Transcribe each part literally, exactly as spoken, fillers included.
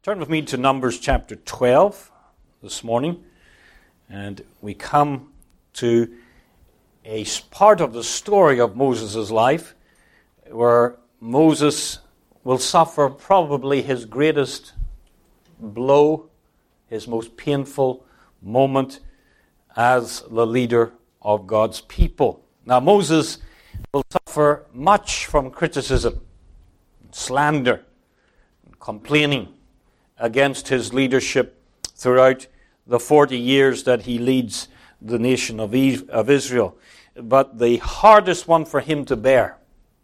Turn with me to Numbers chapter twelve this morning, and we come to a part of the story of Moses' life where Moses will suffer probably his greatest blow, his most painful moment as the leader of God's people. Now, Moses will suffer much from criticism, slander, and complaining against his leadership throughout the forty years that he leads the nation of Israel. But the hardest one for him to bear,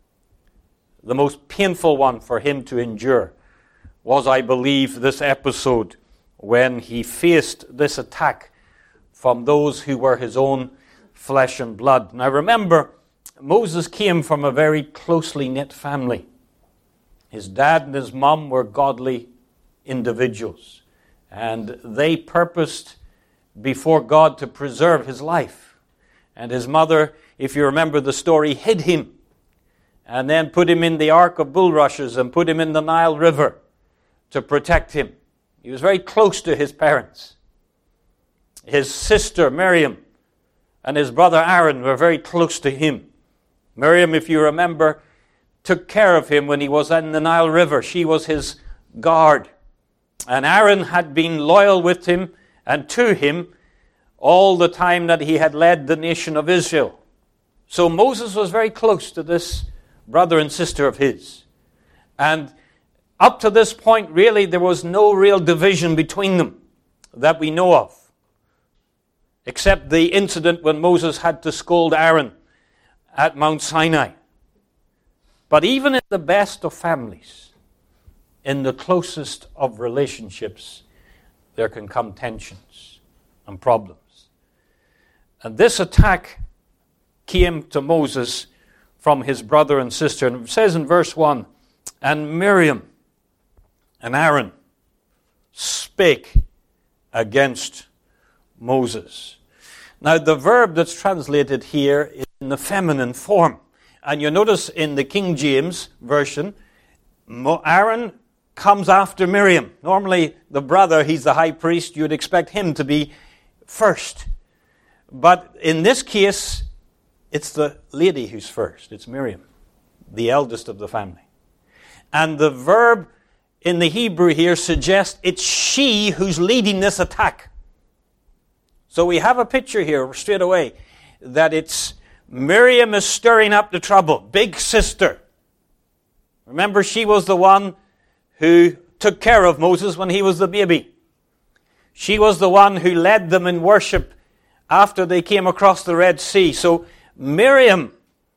the most painful one for him to endure, was, I believe, this episode when he faced this attack from those who were his own flesh and blood. Now remember, Moses came from a very closely knit family. His dad and his mom were godly individuals, and they purposed before God to preserve his life. And his mother, if you remember the story, hid him and then put him in the ark of bulrushes and put him in the Nile River to protect him. He was very close to his parents. His sister Miriam and his brother Aaron were very close to him. Miriam, if you remember, took care of him when he was in the Nile River. She was his guard. And Aaron had been loyal with him and to him all the time that he had led the nation of Israel. So Moses was very close to this brother and sister of his. And up to this point, really, there was no real division between them that we know of, except the incident when Moses had to scold Aaron at Mount Sinai. But even in the best of families, in the closest of relationships, there can come tensions and problems. And this attack came to Moses from his brother and sister. And it says in verse one, and Miriam and Aaron spake against Moses. Now the verb that's translated here is in the feminine form. And you notice in the King James Version, Aaron comes after Miriam. Normally, the brother, he's the high priest, you'd expect him to be first. But in this case, it's the lady who's first. It's Miriam, the eldest of the family. And the verb in the Hebrew here suggests it's she who's leading this attack. So we have a picture here straight away that it's Miriam is stirring up the trouble, big sister. Remember, she was the one who took care of Moses when he was the baby. She was the one who led them in worship after they came across the Red Sea. So Miriam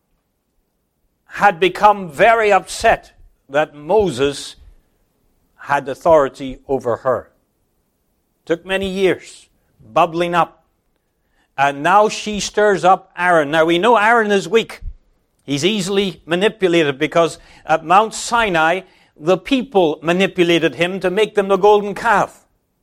had become very upset that Moses had authority over her. Took many years, bubbling up. And now she stirs up Aaron. Now we know Aaron is weak. He's easily manipulated because at Mount Sinai, the people manipulated him to make them the golden calf.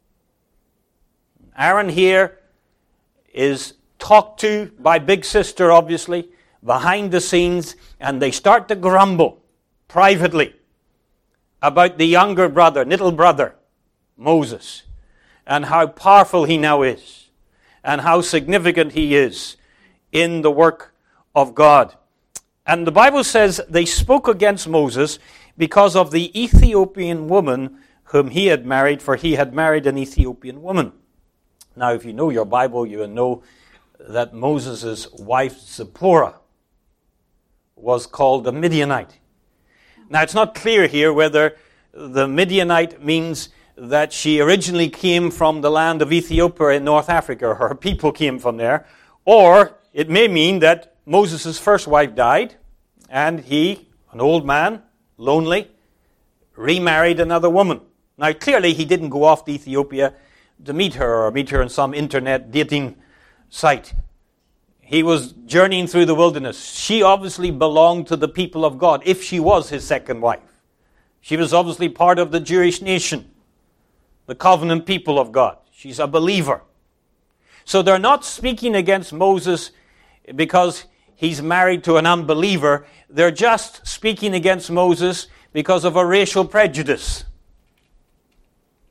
Aaron here is talked to by big sister, obviously, behind the scenes, and they start to grumble privately about the younger brother, little brother, Moses, and how powerful he now is, and how significant he is in the work of God. And the Bible says they spoke against Moses because of the Ethiopian woman whom he had married, for he had married an Ethiopian woman. Now, if you know your Bible, you will know that Moses' wife, Zipporah, was called a Midianite. Now, it's not clear here whether the Midianite means that she originally came from the land of Ethiopia in North Africa, or her people came from there, or it may mean that Moses' first wife died, and he, an old man, lonely, remarried another woman. Now, clearly, he didn't go off to Ethiopia to meet her or meet her in some internet dating site. He was journeying through the wilderness. She obviously belonged to the people of God, if she was his second wife. She was obviously part of the Jewish nation, the covenant people of God. She's a believer. So they're not speaking against Moses because he's married to an unbeliever. They're just speaking against Moses because of a racial prejudice.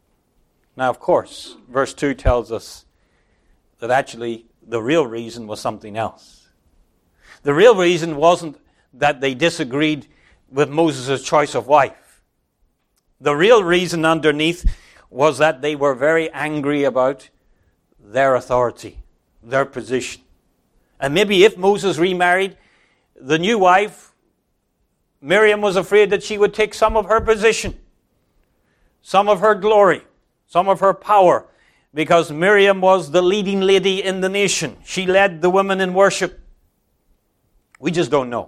Now, of course, verse two tells us that actually the real reason was something else. The real reason wasn't that they disagreed with Moses' choice of wife. The real reason underneath was that they were very angry about their authority, their position. And maybe if Moses remarried, the new wife, Miriam, was afraid that she would take some of her position, some of her glory, some of her power, because Miriam was the leading lady in the nation. She led the women in worship. We just don't know.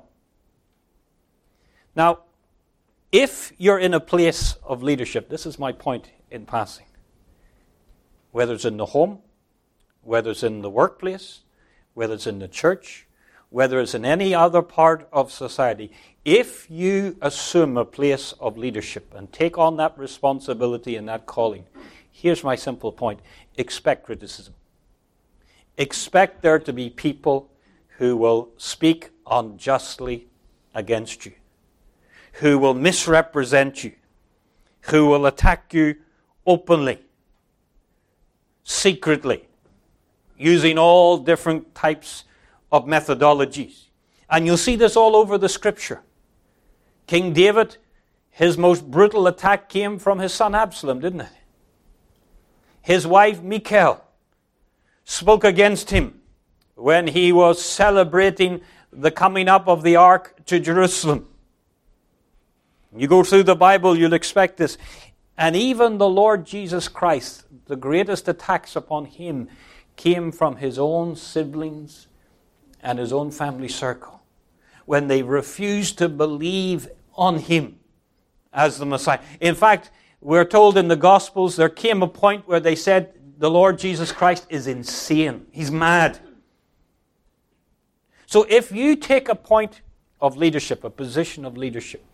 Now, if you're in a place of leadership, this is my point in passing, whether it's in the home, whether it's in the workplace, whether it's in the church, whether it's in any other part of society, if you assume a place of leadership and take on that responsibility and that calling, here's my simple point. Expect criticism. Expect there to be people who will speak unjustly against you, who will misrepresent you, who will attack you openly, secretly, using all different types of methodologies. And you'll see this all over the Scripture. King David, his most brutal attack came from his son Absalom, didn't it? His wife Michal spoke against him when he was celebrating the coming up of the ark to Jerusalem. You go through the Bible, you'll expect this. And even the Lord Jesus Christ, the greatest attacks upon him came from his own siblings and his own family circle, when they refused to believe on him as the Messiah. In fact, we're told in the Gospels there came a point where they said the Lord Jesus Christ is insane. He's mad. So if you take a point of leadership, a position of leadership,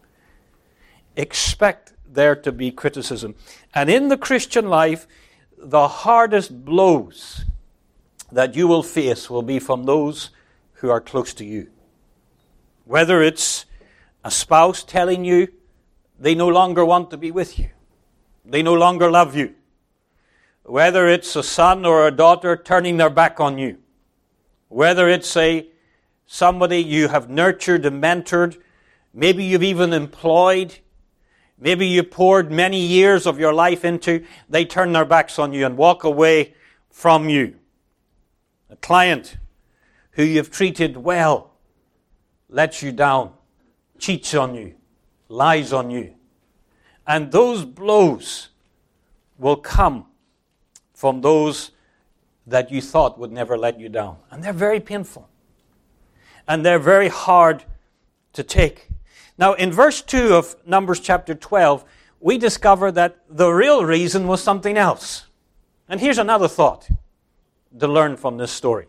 expect there to be criticism. And in the Christian life, the hardest blows that you will face will be from those who are close to you. Whether it's a spouse telling you they no longer want to be with you, they no longer love you. Whether it's a son or a daughter turning their back on you. Whether it's a somebody you have nurtured and mentored, maybe you've even employed, maybe you poured many years of your life into, they turn their backs on you and walk away from you. A client who you've treated well lets you down, cheats on you, lies on you. And those blows will come from those that you thought would never let you down. And they're very painful. And they're very hard to take. Now, in verse two of Numbers chapter twelve, we discover that the real reason was something else. And here's another thought to learn from this story.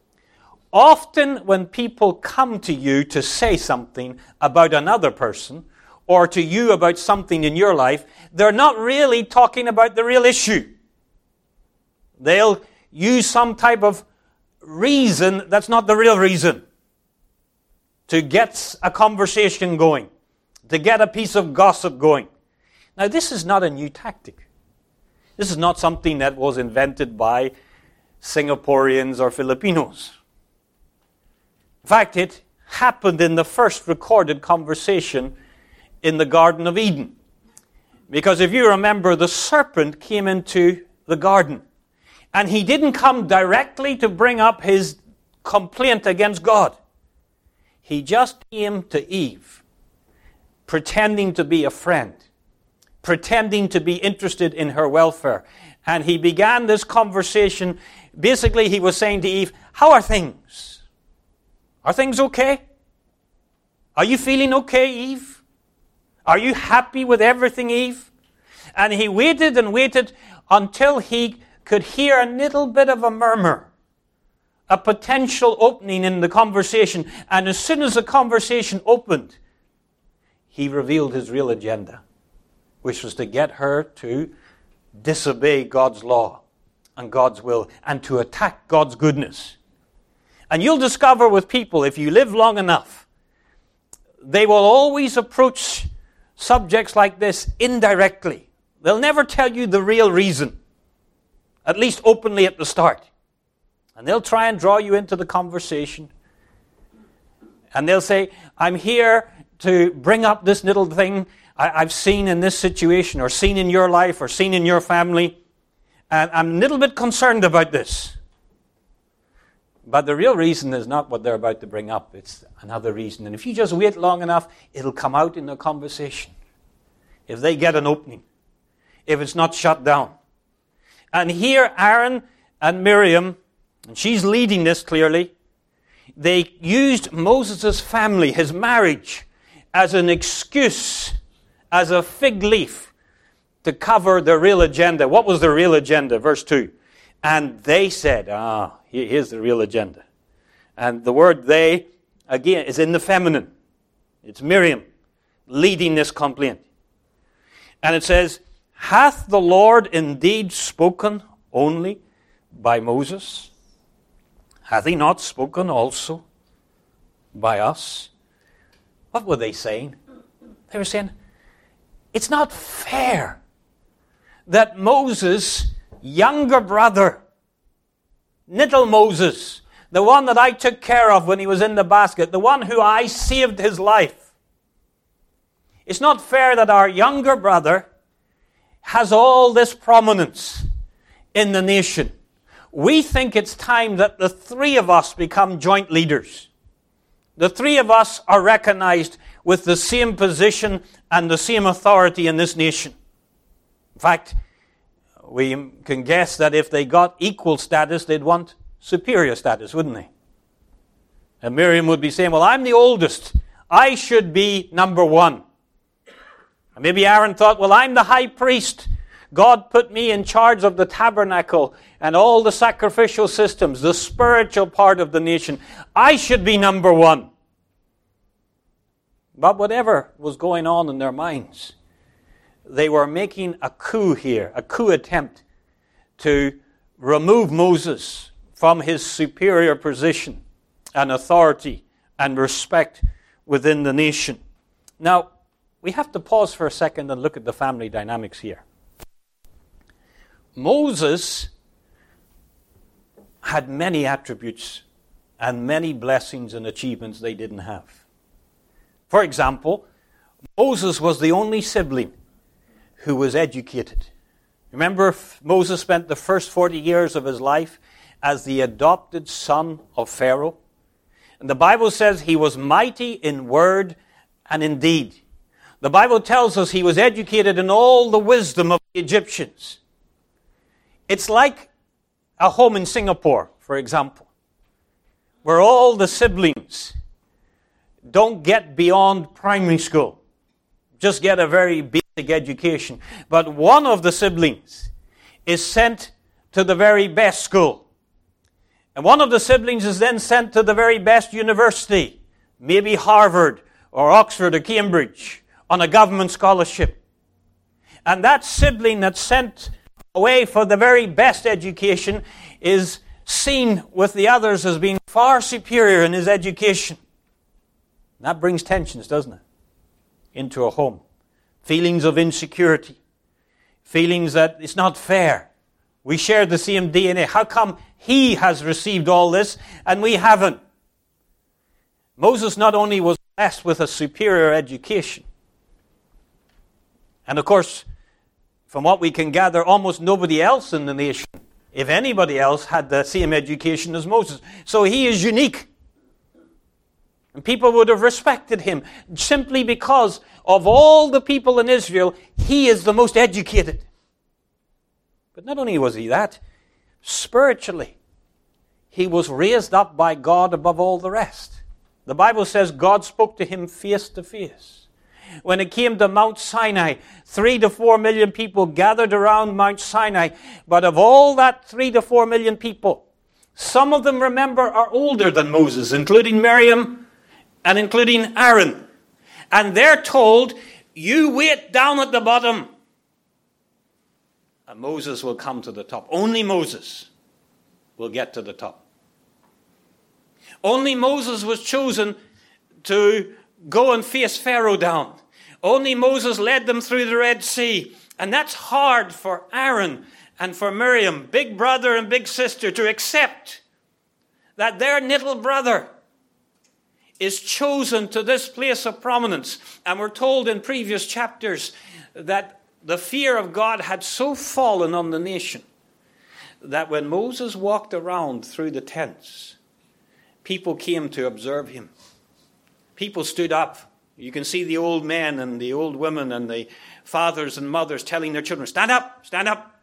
Often when people come to you to say something about another person, or to you about something in your life, they're not really talking about the real issue. They'll use some type of reason that's not the real reason to get a conversation going, to get a piece of gossip going. Now, this is not a new tactic. This is not something that was invented by Singaporeans or Filipinos. In fact, it happened in the first recorded conversation in the Garden of Eden. Because if you remember, the serpent came into the garden. And he didn't come directly to bring up his complaint against God. He just came to Eve, pretending to be a friend, pretending to be interested in her welfare. And he began this conversation. Basically, he was saying to Eve, how are things? Are things okay? Are you feeling okay, Eve? Are you happy with everything, Eve? And he waited and waited until he could hear a little bit of a murmur, a potential opening in the conversation. And as soon as the conversation opened, he revealed his real agenda, which was to get her to disobey God's law and God's will and to attack God's goodness. And you'll discover with people, if you live long enough, they will always approach subjects like this indirectly. They'll never tell you the real reason. at least openly at the start. And they'll try and draw you into the conversation. And they'll say, I'm here to bring up this little thing I, I've seen in this situation, or seen in your life, or seen in your family. And I'm a little bit concerned about this. But the real reason is not what they're about to bring up. It's another reason. And if you just wait long enough, it'll come out in the conversation. If they get an opening. If it's not shut down. And here Aaron and Miriam, and she's leading this clearly, they used Moses' family, his marriage, as an excuse, as a fig leaf, to cover the real agenda. What was the real agenda? Verse two. And they said, ah, here's the real agenda. And the word they, again, is in the feminine. It's Miriam leading this complaint. And it says, hath the Lord indeed spoken only by Moses? Hath he not spoken also by us? What were they saying? They were saying, it's not fair that Moses' younger brother, little Moses, the one that I took care of when he was in the basket, the one who I saved his life, it's not fair that our younger brother has all this prominence in the nation. We think it's time that the three of us become joint leaders. The three of us are recognized with the same position and the same authority in this nation. In fact, we can guess that if they got equal status, they'd want superior status, wouldn't they? And Miriam would be saying, well, I'm the oldest. I should be number one. And maybe Aaron thought, well, I'm the high priest. God put me in charge of the tabernacle and all the sacrificial systems, the spiritual part of the nation. I should be number one. But whatever was going on in their minds, they were making a coup here, a coup attempt to remove Moses from his superior position and authority and respect within the nation. Now, we have to pause for a second and look at the family dynamics here. Moses had many attributes and many blessings and achievements they didn't have. For example, Moses was the only sibling who was educated. Remember, Moses spent the first forty years of his life as the adopted son of Pharaoh. And the Bible says he was mighty in word and in deed. The Bible tells us he was educated in all the wisdom of the Egyptians. It's like a home in Singapore, for example, where all the siblings don't get beyond primary school, just get a very basic education. But one of the siblings is sent to the very best school. And one of the siblings is then sent to the very best university, maybe Harvard or Oxford or Cambridge, on a government scholarship. And that sibling that's sent away for the very best education is seen with the others as being far superior in his education. That brings tensions, doesn't it, into a home. Feelings of insecurity. Feelings that it's not fair. We share the same D N A. How come he has received all this and we haven't? Moses not only was blessed with a superior education, and of course, from what we can gather, almost nobody else in the nation, if anybody else, had the same education as Moses. So he is unique. And people would have respected him simply because of all the people in Israel, he is the most educated. But not only was he that, spiritually, he was raised up by God above all the rest. The Bible says God spoke to him face to face. When it came to Mount Sinai, three to four million people gathered around Mount Sinai. But of all that three to four million people, some of them, remember, are older than Moses, including Miriam and including Aaron. And they're told, you wait down at the bottom, and Moses will come to the top. Only Moses will get to the top. Only Moses was chosen to go and face Pharaoh down. Only Moses led them through the Red Sea And that's hard for Aaron and for Miriam, big brother and big sister, to accept that their little brother is chosen to this place of prominence. And we're told in previous chapters that the fear of God had so fallen on the nation that when Moses walked around through the tents, people came to observe him. People stood up. You can see the old men and the old women and the fathers and mothers telling their children, stand up, stand up.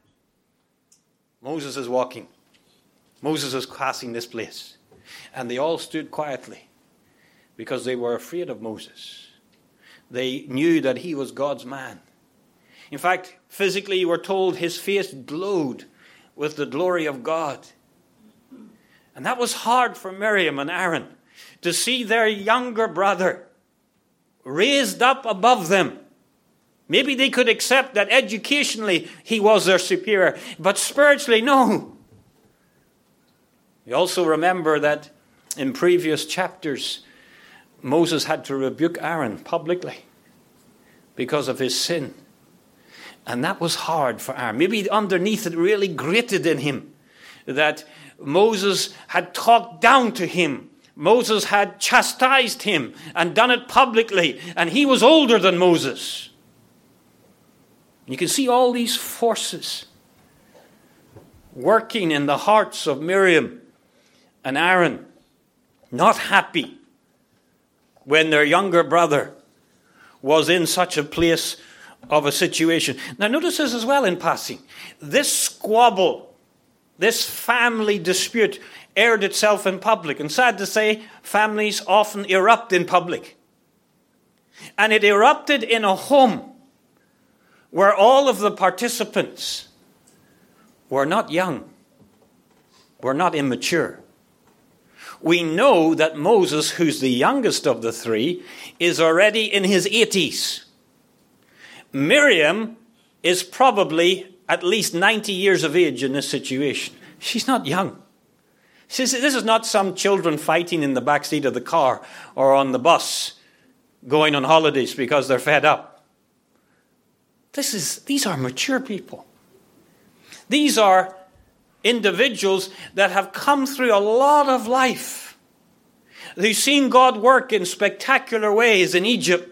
Moses is walking. Moses is passing this place. And they all stood quietly because they were afraid of Moses. They knew that he was God's man. In fact, physically, we're told his face glowed with the glory of God. And that was hard for Miriam and Aaron, to see their younger brother raised up above them. Maybe they could accept that educationally he was their superior, but spiritually, no. We also remember that in previous chapters, Moses had to rebuke Aaron publicly because of his sin. And that was hard for Aaron. Maybe underneath it really grated in him that Moses had talked down to him. Moses had chastised him and done it publicly. And he was older than Moses. You can see all these forces working in the hearts of Miriam and Aaron, not happy when their younger brother was in such a place of a situation. Now notice this as well in passing. This squabble, this family dispute aired itself in public. And sad to say, families often erupt in public. And it erupted in a home where all of the participants were not young, were not immature. We know that Moses, who's the youngest of the three, is already in his eighties. Miriam is probably at least ninety years of age in this situation. She's not young. This is not some children fighting in the backseat of the car or on the bus going on holidays because they're fed up. This is, these are mature people. These are individuals that have come through a lot of life. They've seen God work in spectacular ways in Egypt.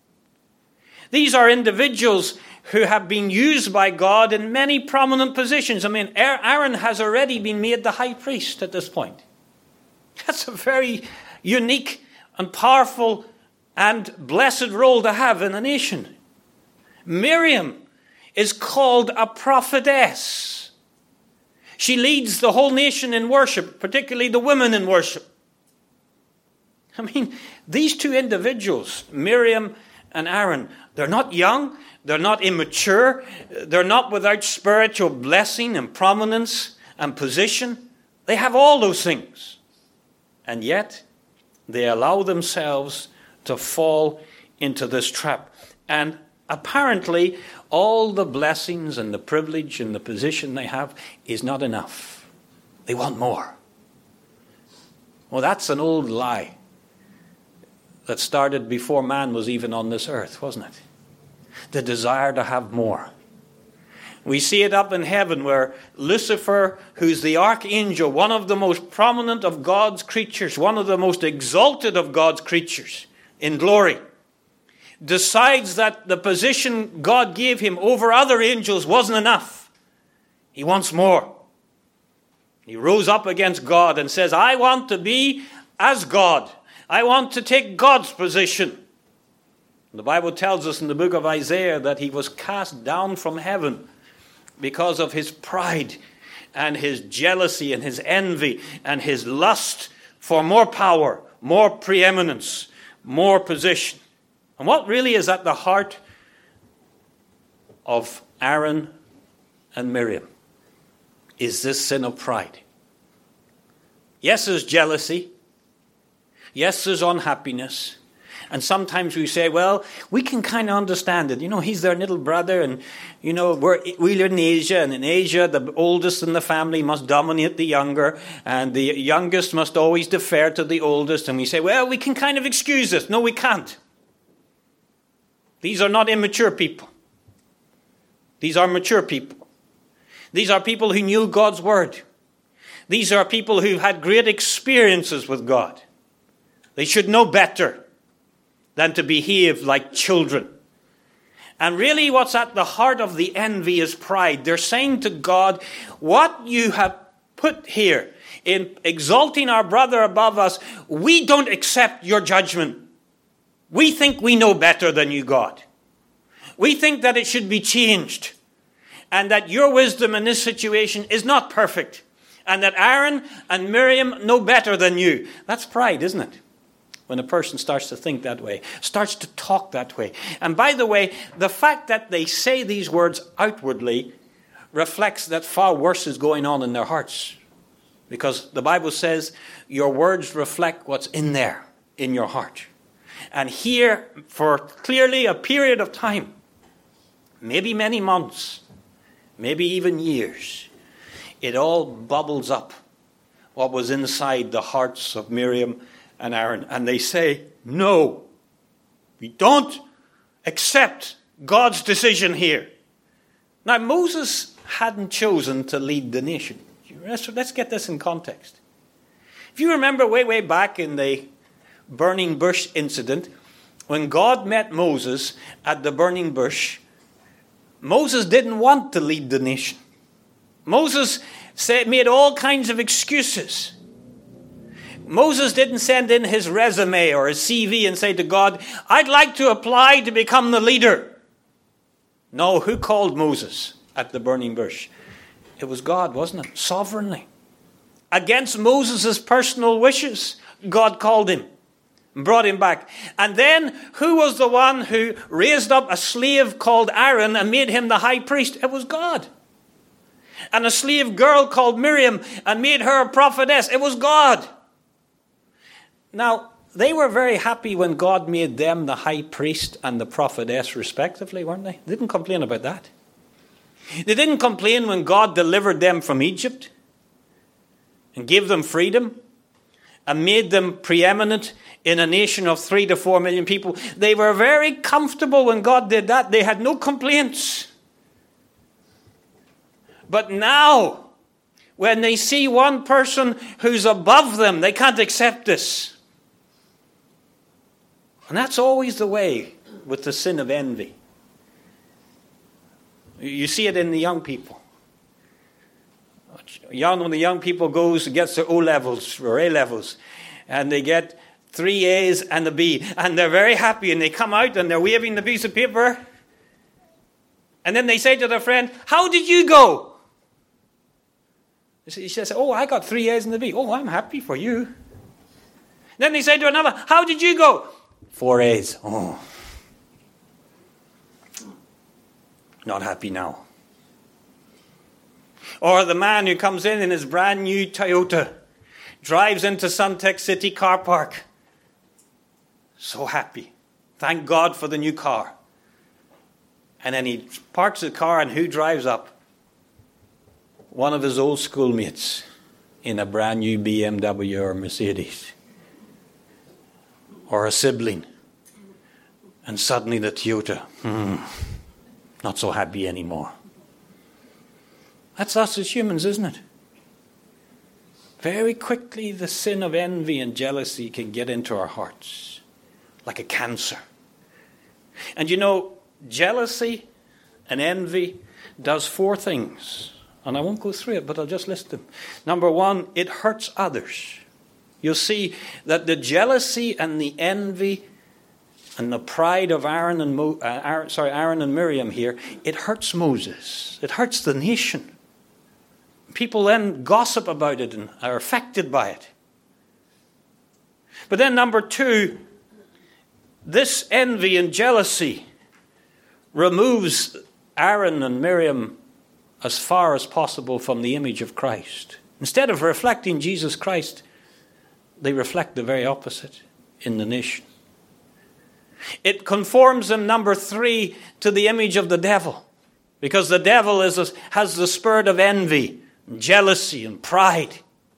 These are individuals who have been used by God in many prominent positions. I mean, Aaron has already been made the high priest at this point. That's a very unique and powerful and blessed role to have in a nation. Miriam is called a prophetess. She leads the whole nation in worship, particularly the women in worship. I mean, these two individuals, Miriam and Aaron, they're not young, they're not immature, they're not without spiritual blessing and prominence and position. They have all those things. And yet, they allow themselves to fall into this trap. And apparently, all the blessings and the privilege and the position they have is not enough. They want more. Well, that's an old lie that started before man was even on this earth, wasn't it? The desire to have more. We see it up in heaven where Lucifer, who's the archangel, one of the most prominent of God's creatures, one of the most exalted of God's creatures in glory, decides that the position God gave him over other angels wasn't enough. He wants more. He rose up against God and says, I want to be as God. I want to take God's position. The Bible tells us in the book of Isaiah that he was cast down from heaven because of his pride and his jealousy and his envy and his lust for more power, more preeminence, more position. And what really is at the heart of Aaron and Miriam is this sin of pride. Yes, there's jealousy. Yes, there's unhappiness. And sometimes we say, well, we can kind of understand it. You know, he's their little brother and, you know, we're, we live in Asia. And in Asia, the oldest in the family must dominate the younger. And the youngest must always defer to the oldest. And we say, well, we can kind of excuse this. No, we can't. These are not immature people. These are mature people. These are people who knew God's word. These are people who've had great experiences with God. They should know better than to behave like children. And really what's at the heart of the envy is pride. They're saying to God, what you have put here in exalting our brother above us, we don't accept your judgment. We think we know better than you, God. We think that it should be changed. And that your wisdom in this situation is not perfect. And that Aaron and Miriam know better than you. That's pride, isn't it? When a person starts to think that way, starts to talk that way. And by the way, the fact that they say these words outwardly reflects that far worse is going on in their hearts. Because the Bible says your words reflect what's in there, in your heart. And here, for clearly a period of time, maybe many months, maybe even years, it all bubbles up what was inside the hearts of Miriam and Aaron. And they say, no, we don't accept God's decision here. Now, Moses hadn't chosen to lead the nation. Let's get this in context. If you remember way, way back in the burning bush incident, when God met Moses at the burning bush, Moses didn't want to lead the nation. Moses said, made all kinds of excuses. Moses didn't send in his resume or his C V and say to God, I'd like to apply to become the leader. No, who called Moses at the burning bush? It was God, wasn't it? Sovereignly. Against Moses' personal wishes, God called him and brought him back. And then, who was the one who raised up a slave called Aaron and made him the high priest? It was God. And a slave girl called Miriam and made her a prophetess. It was God. Now, they were very happy when God made them the high priest and the prophetess respectively, weren't they? They didn't complain about that. They didn't complain when God delivered them from Egypt and gave them freedom and made them preeminent in a nation of three to four million people. They were very comfortable when God did that. They had no complaints. But now, when they see one person who's above them, they can't accept this. And that's always the way with the sin of envy. You see it in the young people. Young, when the young people goes and gets their O levels or A levels, and they get three A's and a B, and they're very happy, and they come out and they're waving the piece of paper, and then they say to their friend, "How did you go?" He says, "Oh, I got three A's and a B." "Oh, I'm happy for you." Then they say to another, "How did you go?" Four A's. "Oh, not happy now." Or the man who comes in in his brand new Toyota, drives into Suntec City car park. So happy. Thank God for the new car. And then he parks the car, and who drives up? One of his old schoolmates in a brand new B M W or Mercedes. Or a sibling. And suddenly the Toyota, hmm, not so happy anymore. That's us as humans, isn't it? Very quickly the sin of envy and jealousy can get into our hearts. Like a cancer. And you know, jealousy and envy does four things. And I won't go through it, but I'll just list them. Number one, it hurts others. You'll see that the jealousy and the envy and the pride of Aaron and Mo, uh, Aaron, sorry, Aaron and Miriam here, it hurts Moses. It hurts the nation. People then gossip about it and are affected by it. But then number two, this envy and jealousy removes Aaron and Miriam as far as possible from the image of Christ. Instead of reflecting Jesus Christ, they reflect the very opposite in the nation. It conforms them, number three, to the image of the devil. Because the devil is a, has the spirit of envy, and jealousy and pride.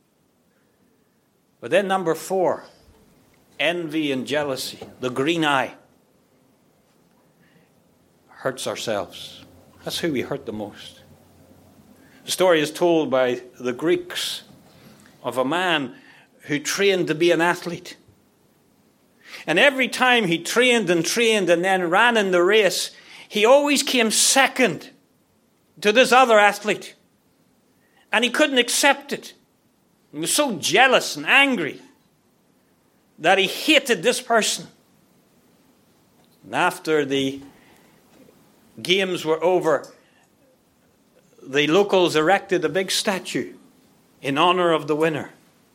But then number four, envy and jealousy, the green eye, hurts ourselves. That's who he hurt the most. The story is told by the Greeks of a man who trained to be an athlete. And every time he trained and trained and then ran in the race, he always came second to this other athlete. And he couldn't accept it. He was so jealous and angry that he hated this person. And after the games were over, the locals erected a big statue in honor of the winner.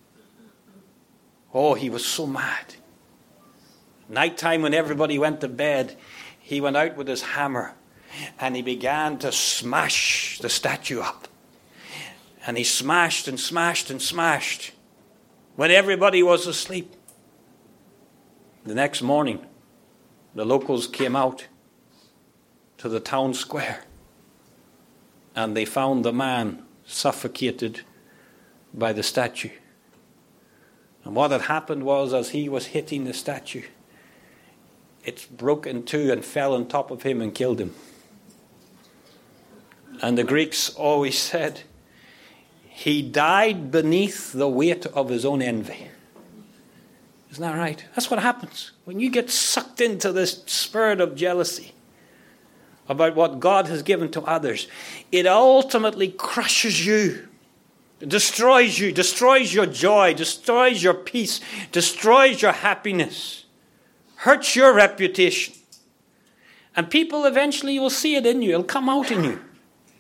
Oh, he was so mad. Nighttime, when everybody went to bed, he went out with his hammer and he began to smash the statue up. And he smashed and smashed and smashed when everybody was asleep. The next morning, the locals came out to the town square and they found the man suffocated by the statue. And what had happened was, as he was hitting the statue, it broke in two and fell on top of him and killed him. And the Greeks always said, he died beneath the weight of his own envy. Isn't that right? That's what happens when you get sucked into this spirit of jealousy about what God has given to others. It ultimately crushes you, destroys you, destroys your joy, destroys your peace, destroys your happiness, hurts your reputation. And people eventually will see it in you. It'll come out in you.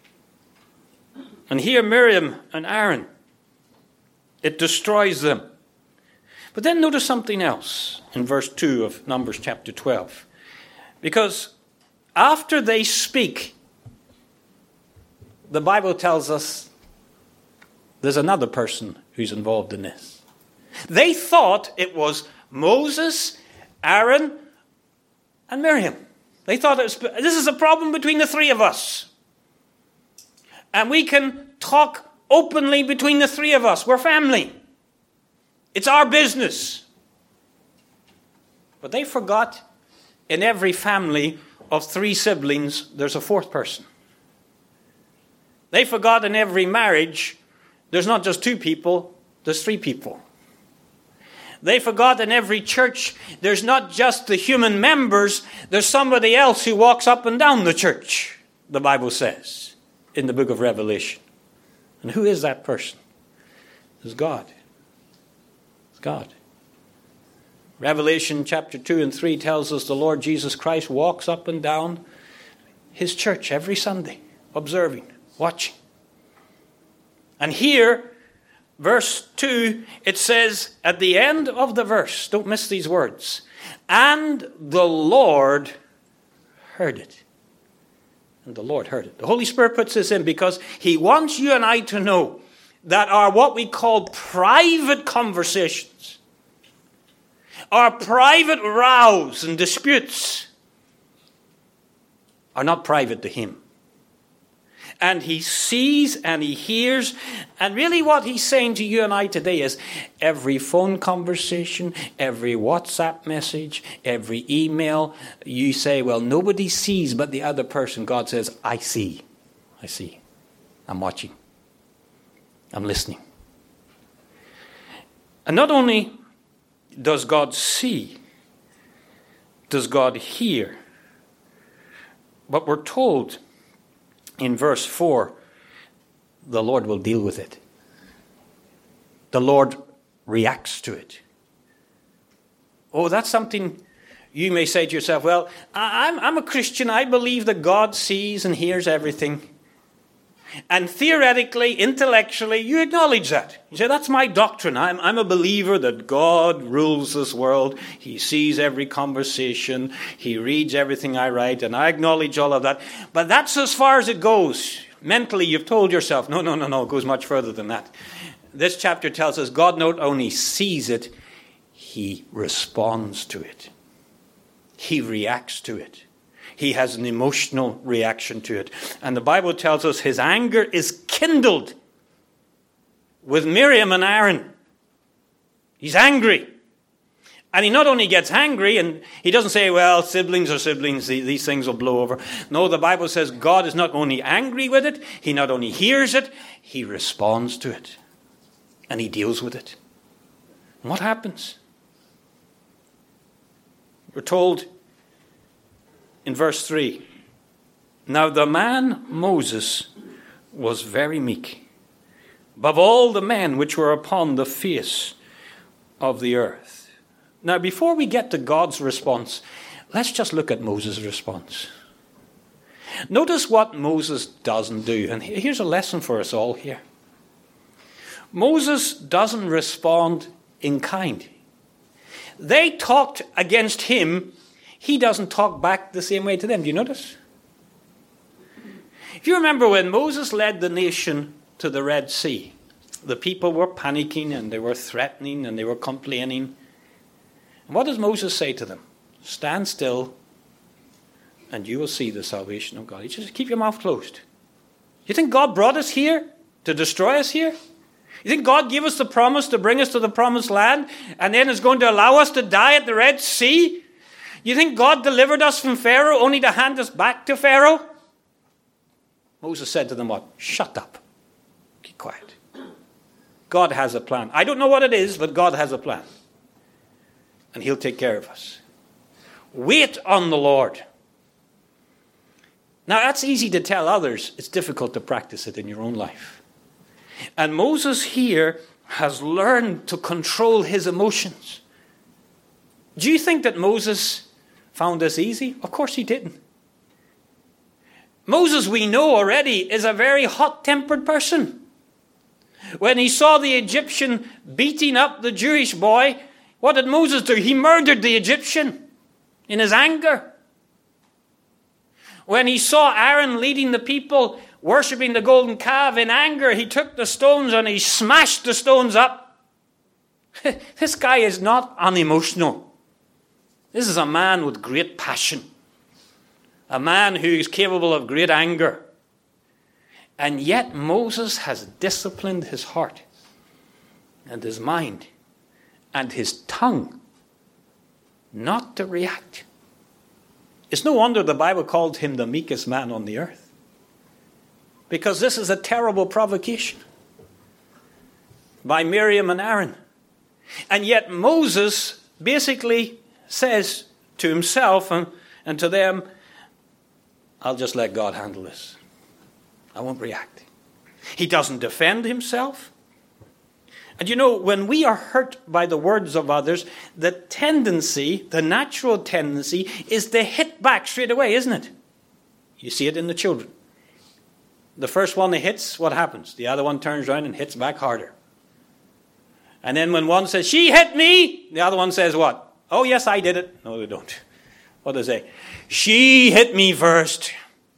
And here Miriam and Aaron, it destroys them. But then notice something else in verse two of Numbers chapter twelve. Because after they speak, the Bible tells us there's another person who's involved in this. They thought it was Moses, Aaron, and Miriam. They thought it was, this is a problem between the three of us. And we can talk openly between the three of us. We're family. It's our business. But they forgot in every family of three siblings, there's a fourth person. They forgot in every marriage, there's not just two people, there's three people. They forgot in every church, there's not just the human members, there's somebody else who walks up and down the church, the Bible says in the book of Revelation. And who is that person? It's God. It's God. Revelation chapter two and three tells us the Lord Jesus Christ walks up and down his church every Sunday, observing, watching. And here, verse two, it says at the end of the verse, don't miss these words, and the Lord heard it. And the Lord heard it. The Holy Spirit puts this in because he wants you and I to know that our what we call private conversations, our private rows and disputes are not private to him. And he sees and he hears. And really what he's saying to you and I today is every phone conversation, every WhatsApp message, every email, you say, well, nobody sees but the other person. God says, I see. I see. I'm watching. I'm listening. And not only does God see, does God hear, but we're told in verse four, the Lord will deal with it. The Lord reacts to it. Oh, that's something you may say to yourself, well, I'm, I'm a Christian. I believe that God sees and hears everything. And theoretically, intellectually, you acknowledge that. You say, that's my doctrine. I'm, I'm a believer that God rules this world. He sees every conversation. He reads everything I write. And I acknowledge all of that. But that's as far as it goes. Mentally, you've told yourself, no, no, no, no, it goes much further than that. This chapter tells us God not only sees it, he responds to it. He reacts to it. He has an emotional reaction to it. And the Bible tells us his anger is kindled with Miriam and Aaron. He's angry. And he not only gets angry, and he doesn't say, well, siblings are siblings, these things will blow over. No, the Bible says God is not only angry with it, he not only hears it, he responds to it. And he deals with it. And what happens? We're told in verse three, now the man Moses was very meek, above all the men which were upon the face of the earth. Now, before we get to God's response, let's just look at Moses' response. Notice what Moses doesn't do. And here's a lesson for us all here. Moses doesn't respond in kind. They talked against him. He doesn't talk back the same way to them. Do you notice? If you remember when Moses led the nation to the Red Sea, the people were panicking and they were threatening and they were complaining. And what does Moses say to them? Stand still and you will see the salvation of God. He says, keep your mouth closed. You think God brought us here to destroy us here? You think God gave us the promise to bring us to the promised land and then is going to allow us to die at the Red Sea? You think God delivered us from Pharaoh only to hand us back to Pharaoh? Moses said to them what? Shut up. Keep quiet. God has a plan. I don't know what it is, but God has a plan. And he'll take care of us. Wait on the Lord. Now that's easy to tell others. It's difficult to practice it in your own life. And Moses here has learned to control his emotions. Do you think that Moses found this easy? Of course he didn't. Moses, we know already, is a very hot-tempered person. When he saw the Egyptian beating up the Jewish boy, what did Moses do? He murdered the Egyptian in his anger. When he saw Aaron leading the people worshipping the golden calf in anger, he took the stones and he smashed the stones up. This guy is not unemotional. This is a man with great passion. A man who is capable of great anger. And yet Moses has disciplined his heart and his mind and his tongue not to react. It's no wonder the Bible called him the meekest man on the earth. Because this is a terrible provocation by Miriam and Aaron. And yet Moses basically says to himself and, and to them, I'll just let God handle this. I won't react. He doesn't defend himself. And you know, when we are hurt by the words of others, the tendency, the natural tendency, is to hit back straight away, isn't it? You see it in the children. The first one that hits, what happens? The other one turns around and hits back harder. And then when one says, she hit me, the other one says what? Oh, yes, I did it. No, they don't. What do they say? She hit me first.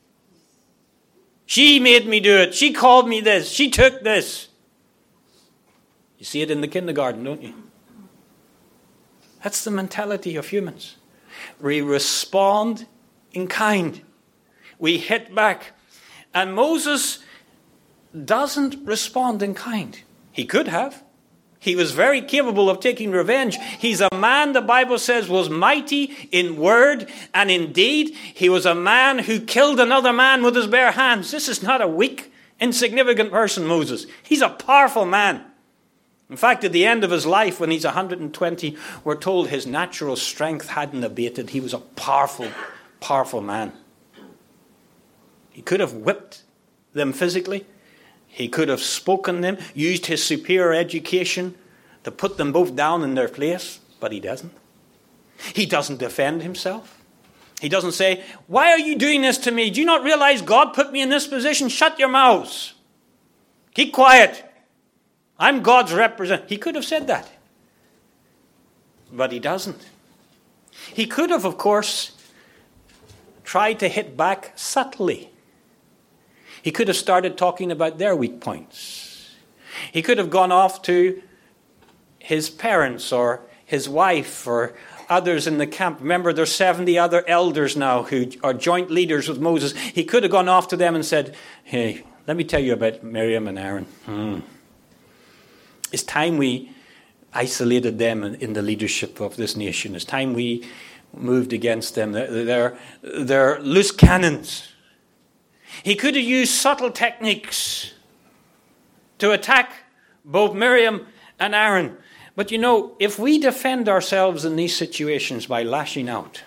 She made me do it. She called me this. She took this. You see it in the kindergarten, don't you? That's the mentality of humans. We respond in kind. We hit back. And Moses doesn't respond in kind. He could have. He was very capable of taking revenge. He's a man, the Bible says, was mighty in word and in deed. He was a man who killed another man with his bare hands. This is not a weak, insignificant person, Moses. He's a powerful man. In fact, at the end of his life, when he's one hundred twenty, we're told his natural strength hadn't abated. He was a powerful, powerful man. He could have whipped them physically. He could have spoken them, used his superior education to put them both down in their place, but he doesn't. He doesn't defend himself. He doesn't say, why are you doing this to me? Do you not realize God put me in this position? Shut your mouths. Keep quiet. I'm God's representative. He could have said that, but he doesn't. He could have, of course, tried to hit back subtly. He could have started talking about their weak points. He could have gone off to his parents or his wife or others in the camp. Remember, there's seventy other elders now who are joint leaders with Moses. He could have gone off to them and said, hey, let me tell you about Miriam and Aaron. Hmm. It's time we isolated them in, in the leadership of this nation. It's time we moved against them. They're, they're, they're loose cannons. He could have used subtle techniques to attack both Miriam and Aaron. But you know, if we defend ourselves in these situations by lashing out,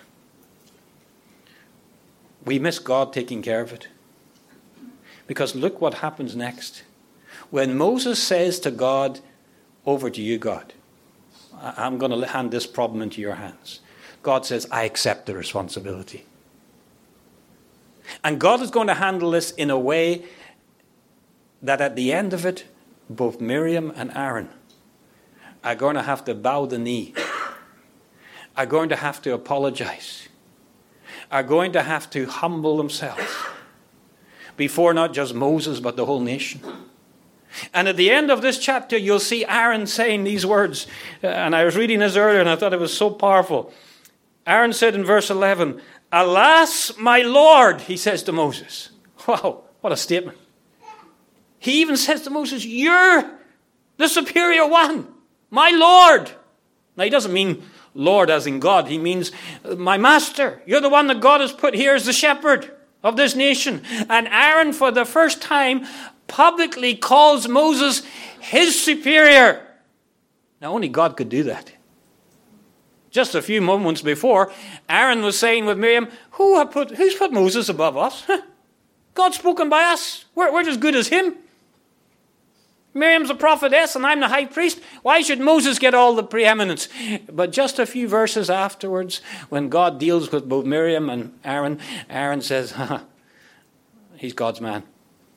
we miss God taking care of it. Because look what happens next. When Moses says to God, over to you, God, I'm going to hand this problem into your hands. God says, I accept the responsibility. And God is going to handle this in a way that at the end of it, both Miriam and Aaron are going to have to bow the knee, are going to have to apologize, are going to have to humble themselves before not just Moses, but the whole nation. And at the end of this chapter, you'll see Aaron saying these words. And I was reading this earlier, and I thought it was so powerful. Aaron said in verse eleven, Alas, my Lord, he says to Moses. Wow, what a statement. He even says to Moses, you're the superior one, my Lord. Now, he doesn't mean Lord as in God. He means my master. You're the one that God has put here as the shepherd of this nation. And Aaron, for the first time, publicly calls Moses his superior. Now, only God could do that. Just a few moments before, Aaron was saying with Miriam, Who have put, who's put Moses above us? God's spoken by us. We're, we're as good as him. Miriam's a prophetess and I'm the high priest. Why should Moses get all the preeminence? But just a few verses afterwards, when God deals with both Miriam and Aaron, Aaron says, he's God's man.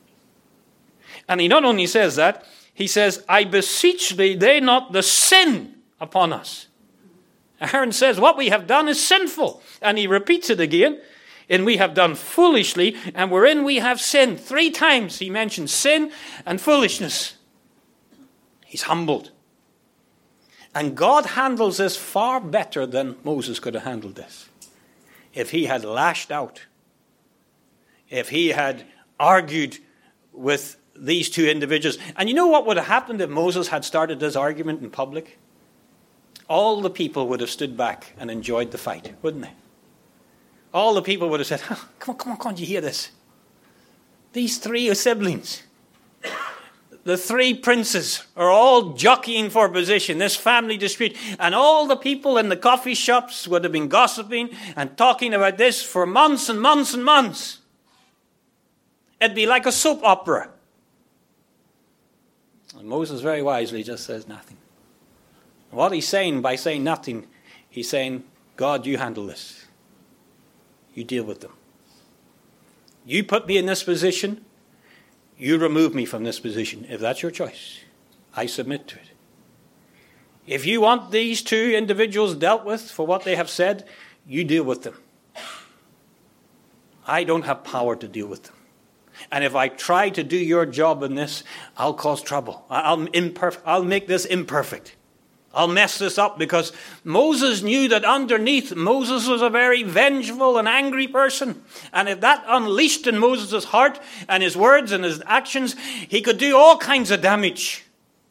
And he not only says that, he says, I beseech thee, lay not the sin upon us. Aaron says, what we have done is sinful. And he repeats it again. And we have done foolishly, and wherein we have sinned. Three times he mentions sin and foolishness. He's humbled. And God handles this far better than Moses could have handled this. If he had lashed out, if he had argued with these two individuals. And you know what would have happened if Moses had started this argument in public? All the people would have stood back and enjoyed the fight, wouldn't they? All the people would have said, oh, come on, come on, can't you hear this? These three are siblings. The three princes are all jockeying for position, this family dispute. And all the people in the coffee shops would have been gossiping and talking about this for months and months and months. It'd be like a soap opera. And Moses very wisely just says nothing. What he's saying by saying nothing, he's saying, God, you handle this. You deal with them. You put me in this position. You remove me from this position. If that's your choice, I submit to it. If you want these two individuals dealt with for what they have said, you deal with them. I don't have power to deal with them. And if I try to do your job in this, I'll cause trouble. I'll, imperf- I'll make this imperfect. I'll mess this up, because Moses knew that underneath, Moses was a very vengeful and angry person. And if that unleashed in Moses' heart and his words and his actions, he could do all kinds of damage.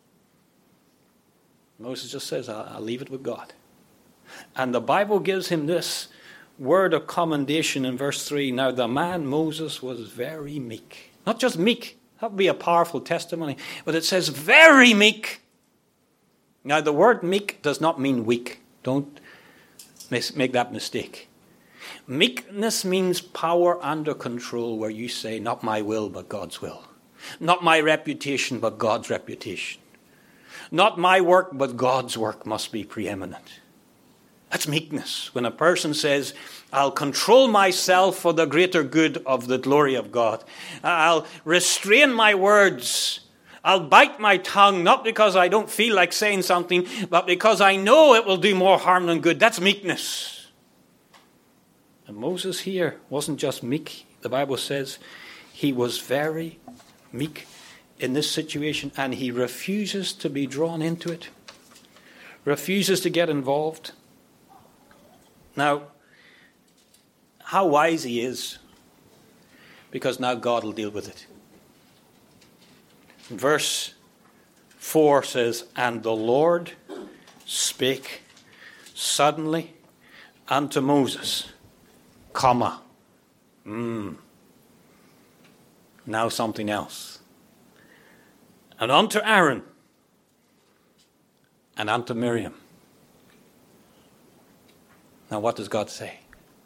Moses just says, I'll, I'll leave it with God. And the Bible gives him this word of commendation in verse three. Now the man Moses was very meek. Not just meek. That would be a powerful testimony. But it says very meek. Now, the word meek does not mean weak. Don't mis- make that mistake. Meekness means power under control, where you say, not my will, but God's will. Not my reputation, but God's reputation. Not my work, but God's work must be preeminent. That's meekness. When a person says, I'll control myself for the greater good of the glory of God. I'll restrain my words. I'll bite my tongue, not because I don't feel like saying something, but because I know it will do more harm than good. That's meekness. And Moses here wasn't just meek. The Bible says he was very meek in this situation, and he refuses to be drawn into it, refuses to get involved. Now, how wise he is, because now God will deal with it. Verse four says, and the Lord spake suddenly unto Moses, comma, mm, now something else, and unto Aaron, and unto Miriam. Now what does God say?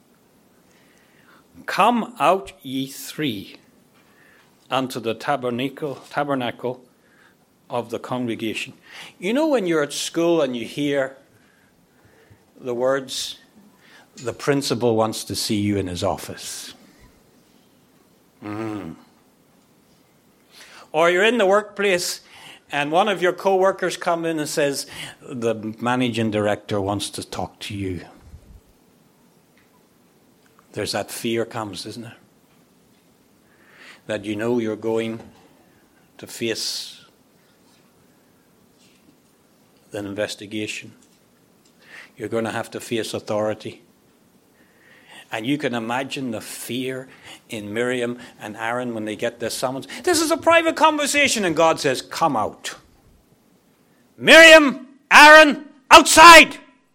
Come out ye three unto the tabernacle, tabernacle of the congregation. You know when you're at school and you hear the words, the principal wants to see you in his office. Mm. Or you're in the workplace and one of your co-workers comes in and says, the managing director wants to talk to you. There's that fear comes, isn't it? That you know you're going to face an investigation. You're going to have to face authority. And you can imagine the fear in Miriam and Aaron when they get this summons. This is a private conversation, and God says, come out. Miriam, Aaron, outside!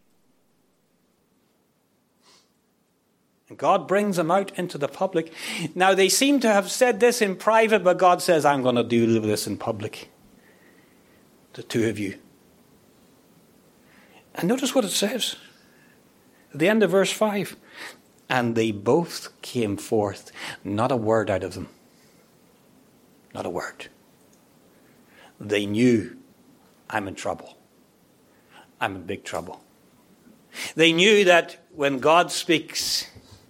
And God brings them out into the public. Now, they seem to have said this in private, but God says, I'm going to do this in public. The two of you. And notice what it says. At the end of verse five. And they both came forth. Not a word out of them. Not a word. They knew, I'm in trouble. I'm in big trouble. They knew that when God speaks,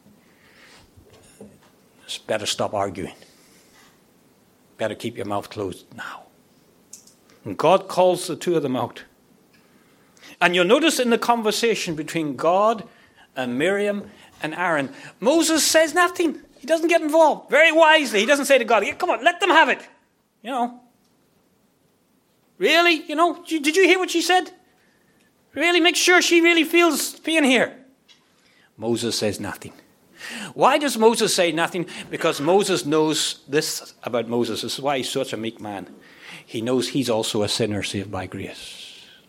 it's better stop arguing. Better keep your mouth closed now. And God calls the two of them out. And you'll notice in the conversation between God and Miriam and Aaron, Moses says nothing. He doesn't get involved. Very wisely, he doesn't say to God, come on, let them have it. You know. Really? You know, did you hear what she said? Really make sure she really feels being here. Moses says nothing. Why does Moses say nothing? Because Moses knows this about Moses. This is why he's such a meek man. He knows he's also a sinner saved by grace.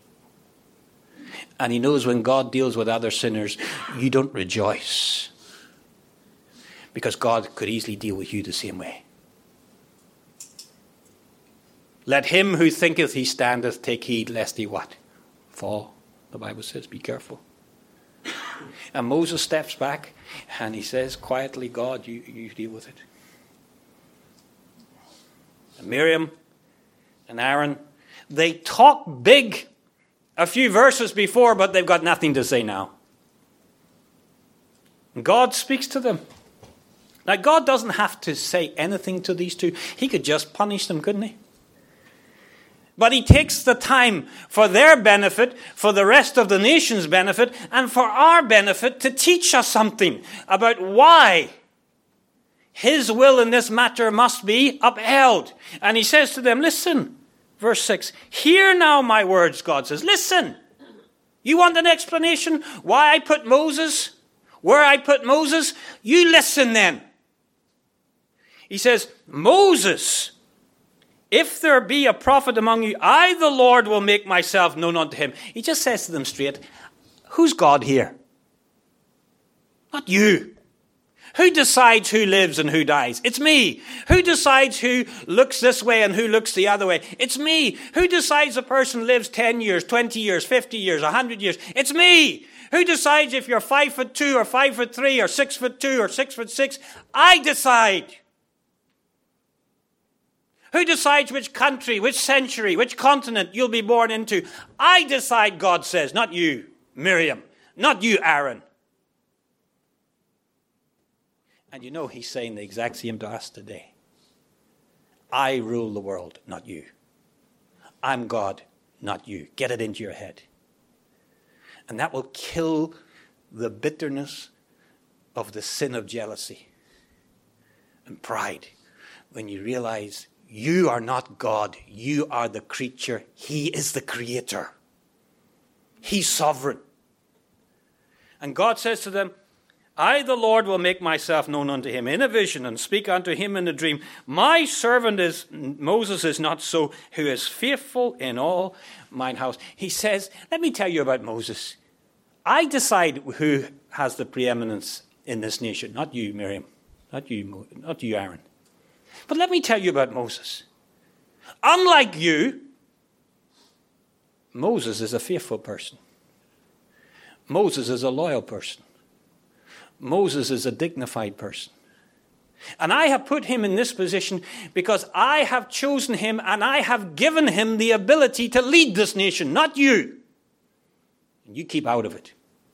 And he knows when God deals with other sinners, you don't rejoice. Because God could easily deal with you the same way. Let him who thinketh he standeth take heed lest he what? Fall. The Bible says, be careful. And Moses steps back and he says quietly, God, you, you deal with it. And Miriam and Aaron, they talk big a few verses before, but they've got nothing to say now. And God speaks to them. Now, God doesn't have to say anything to these two. He could just punish them, couldn't he? But he takes the time for their benefit, for the rest of the nation's benefit, and for our benefit to teach us something about why his will in this matter must be upheld. And he says to them, listen, verse six, hear now my words, God says. Listen, you want an explanation why I put Moses, where I put Moses? You listen then. He says, Moses, if there be a prophet among you, I, the Lord, will make myself known unto him. He just says to them straight, who's God here? Not you. Who decides who lives and who dies? It's me. Who decides who looks this way and who looks the other way? It's me. Who decides a person lives ten years, twenty years, fifty years, one hundred years? It's me. Who decides if you're five foot two or five foot three or six foot two or six foot six? I decide. Who decides which country, which century, which continent you'll be born into? I decide, God says, not you, Miriam, not you, Aaron. And you know he's saying the exact same to us today. I rule the world, not you. I'm God, not you. Get it into your head. And that will kill the bitterness of the sin of jealousy and pride when you realize you are not God. You are the creature. He is the creator. He's sovereign. And God says to them, I, the Lord, will make myself known unto him in a vision and speak unto him in a dream. My servant is Moses is not so, who is faithful in all mine house. He says, let me tell you about Moses. I decide who has the preeminence in this nation. Not you, Miriam. Not you, not you, Aaron. But let me tell you about Moses. Unlike you, Moses is a faithful person. Moses is a loyal person. Moses is a dignified person. And I have put him in this position because I have chosen him and I have given him the ability to lead this nation, not you. And you keep out of it.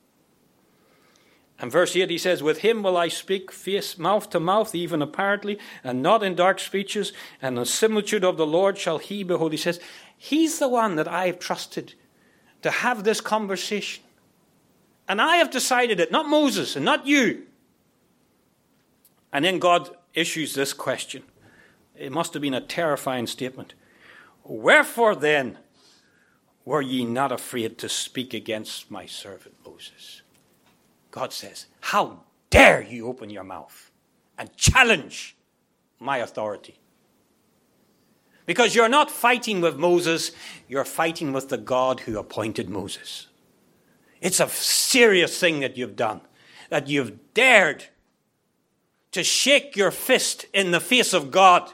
And verse eight, he says, with him will I speak face, mouth to mouth, even apparently, and not in dark speeches, and the similitude of the Lord shall he behold. He says, he's the one that I have trusted to have this conversation. And I have decided it, not Moses and not you. And then God issues this question. It must have been a terrifying statement. Wherefore then were ye not afraid to speak against my servant Moses? God says, how dare you open your mouth and challenge my authority? Because you're not fighting with Moses, you're fighting with the God who appointed Moses. It's a serious thing that you've done, that you've dared to shake your fist in the face of God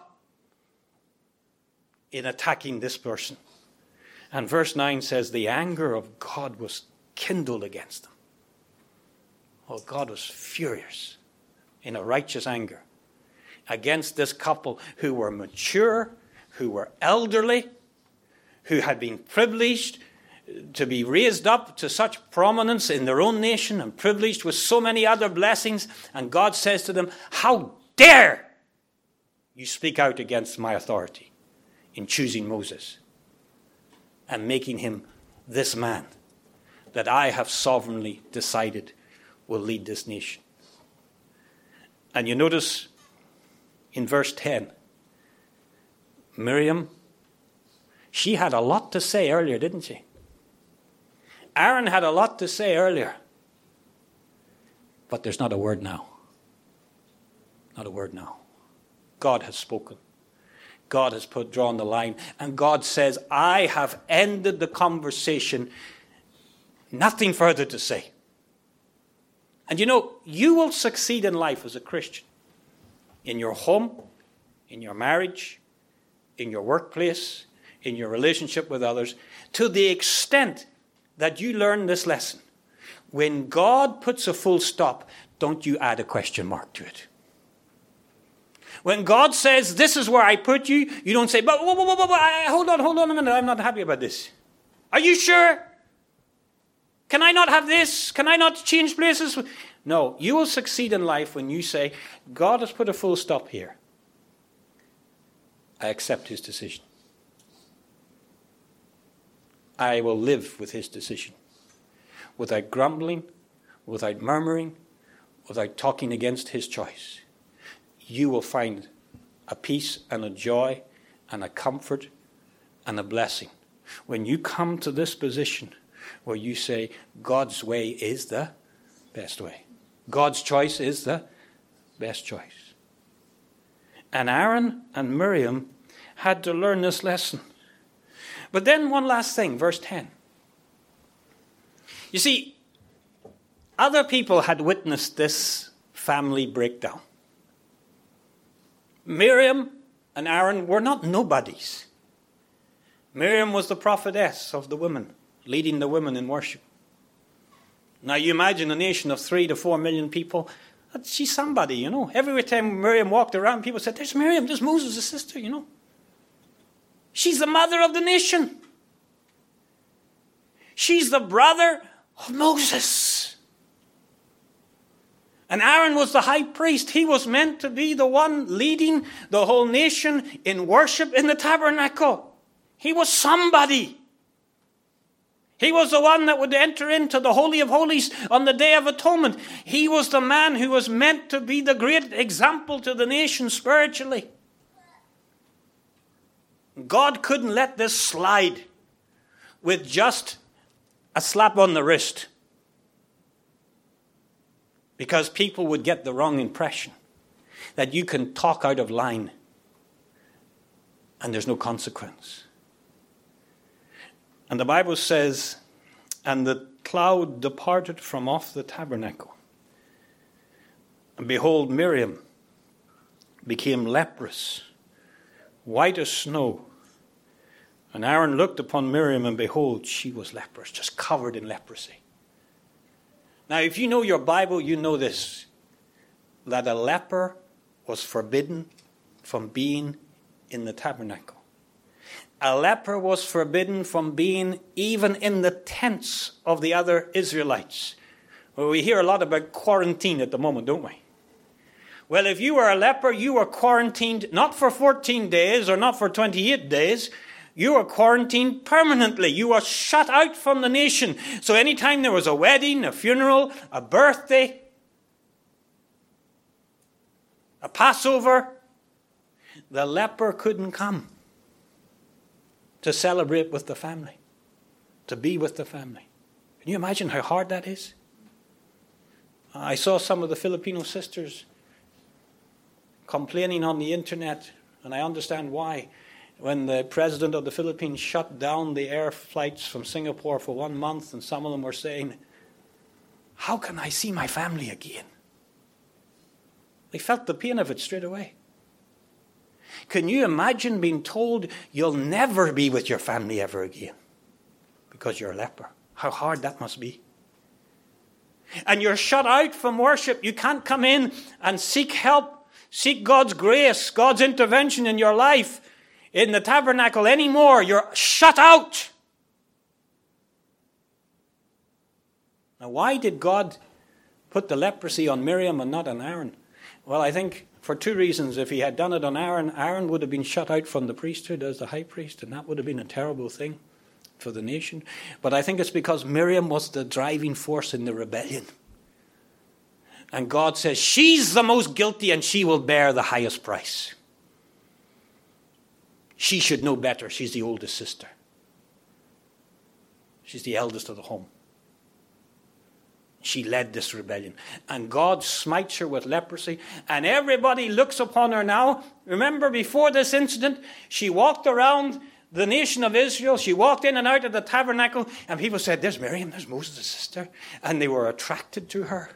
in attacking this person. And verse nine says, the anger of God was kindled against them. Oh, God was furious in a righteous anger against this couple who were mature, who were elderly, who had been privileged to be raised up to such prominence in their own nation and privileged with so many other blessings. And God says to them, how dare you speak out against my authority in choosing Moses and making him this man that I have sovereignly decided will lead this nation. And you notice in verse ten, Miriam, she had a lot to say earlier, didn't she? Aaron had a lot to say earlier. But there's not a word now. Not a word now. God has spoken. God has put drawn the line. And God says, I have ended the conversation. Nothing further to say. And you know, you will succeed in life as a Christian. In your home, in your marriage, in your workplace, in your relationship with others, to the extent that you learn this lesson. When God puts a full stop, don't you add a question mark to it. When God says, this is where I put you, you don't say, but whoa, whoa, whoa, whoa, whoa, hold on, hold on a minute, I'm not happy about this. Are you sure? Can I not have this? Can I not change places? No, you will succeed in life when you say, God has put a full stop here. I accept his decision. I will live with his decision. Without grumbling, without murmuring, without talking against his choice. You will find a peace and a joy and a comfort and a blessing. When you come to this position where you say, God's way is the best way. God's choice is the best choice. And Aaron and Miriam had to learn this lesson. But then one last thing, verse ten. You see, other people had witnessed this family breakdown. Miriam and Aaron were not nobodies. Miriam was the prophetess of the women, leading the women in worship. Now you imagine a nation of three to four million people. She's somebody, you know. Every time Miriam walked around, people said, there's Miriam, there's Moses' sister, you know. She's the mother of the nation. She's the brother of Moses. And Aaron was the high priest. He was meant to be the one leading the whole nation in worship in the tabernacle. He was somebody. He was the one that would enter into the Holy of Holies on the Day of Atonement. He was the man who was meant to be the great example to the nation spiritually. God couldn't let this slide with just a slap on the wrist. because people would get the wrong impression that you can talk out of line and there's no consequence. And the Bible says, and the cloud departed from off the tabernacle. And behold, Miriam became leprous, white as snow. And Aaron looked upon Miriam, and behold, she was leprous, just covered in leprosy. Now, if you know your Bible, you know this, that a leper was forbidden from being in the tabernacle. A leper was forbidden from being even in the tents of the other Israelites. Well, we hear a lot about quarantine at the moment, don't we? Well, if you were a leper, you were quarantined not for fourteen days or not for twenty-eight days. You were quarantined permanently. You were shut out from the nation. So anytime there was a wedding, a funeral, a birthday, a Passover, the leper couldn't come to celebrate with the family, to be with the family. Can you imagine how hard that is? I saw some of the Filipino sisters complaining on the internet, and I understand why. When the president of the Philippines shut down the air flights from Singapore for one month, and some of them were saying, how can I see my family again? They felt the pain of it straight away. Can you imagine being told you'll never be with your family ever again because you're a leper? How hard that must be. And you're shut out from worship. You can't come in and seek help, seek God's grace, God's intervention in your life in the tabernacle anymore. You're shut out. Now, why did God put the leprosy on Miriam and not on Aaron? Well, I think for two reasons. If he had done it on Aaron, Aaron would have been shut out from the priesthood as the high priest, and that would have been a terrible thing for the nation. But I think it's because Miriam was the driving force in the rebellion. And God says, she's the most guilty and she will bear the highest price. She should know better. She's the oldest sister. She's the eldest of the home. She led this rebellion. And God smites her with leprosy. And everybody looks upon her now. Remember, before this incident, she walked around the nation of Israel. She walked in and out of the tabernacle. And people said, there's Miriam, there's Moses' sister. And they were attracted to her.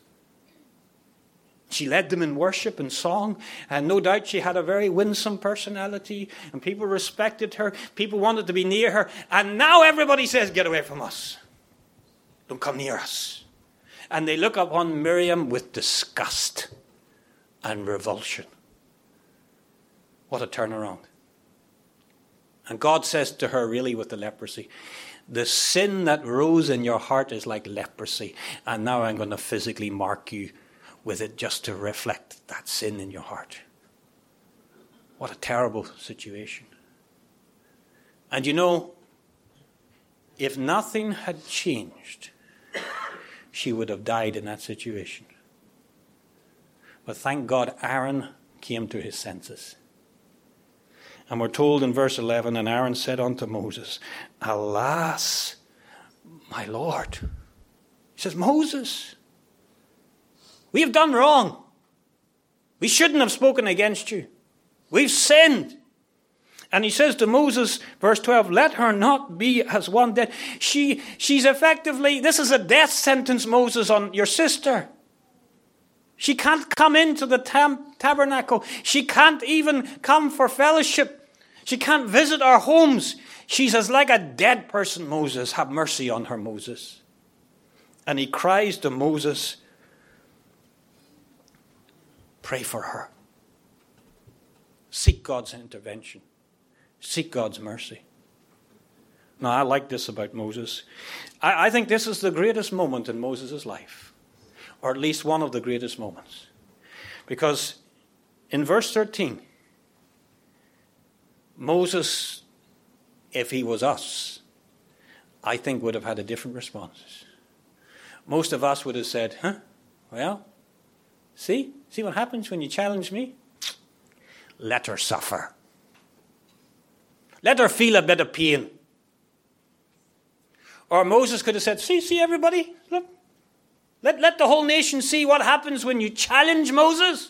She led them in worship and song, and no doubt she had a very winsome personality, and people respected her. People wanted to be near her, and now everybody says, get away from us. Don't come near us. And they look upon Miriam with disgust and revulsion. What a turnaround. And God says to her, really with the leprosy, the sin that rose in your heart is like leprosy, and now I'm going to physically mark you with it just to reflect that sin in your heart. What a terrible situation. And you know, if nothing had changed, she would have died in that situation. But thank God Aaron came to his senses. And we're told in verse eleven, and Aaron said unto Moses, alas, my Lord. He says, Moses, we have done wrong. We shouldn't have spoken against you. We've sinned. And he says to Moses, verse twelve, let her not be as one dead. She, she's effectively, this is a death sentence, Moses, on your sister. She can't come into the tam- tabernacle. She can't even come for fellowship. She can't visit our homes. She's as like a dead person, Moses. Have mercy on her, Moses. And he cries to Moses, pray for her. Seek God's intervention. Seek God's mercy. Now, I like this about Moses. I, I think this is the greatest moment in Moses' life, or at least one of the greatest moments. Because in verse thirteen, Moses, if he was us, I think would have had a different response. Most of us would have said, huh, well, see? See what happens when you challenge me? Let her suffer. Let her feel a bit of pain. Or Moses could have said, see, see everybody? Look. Let, let the whole nation see what happens when you challenge Moses.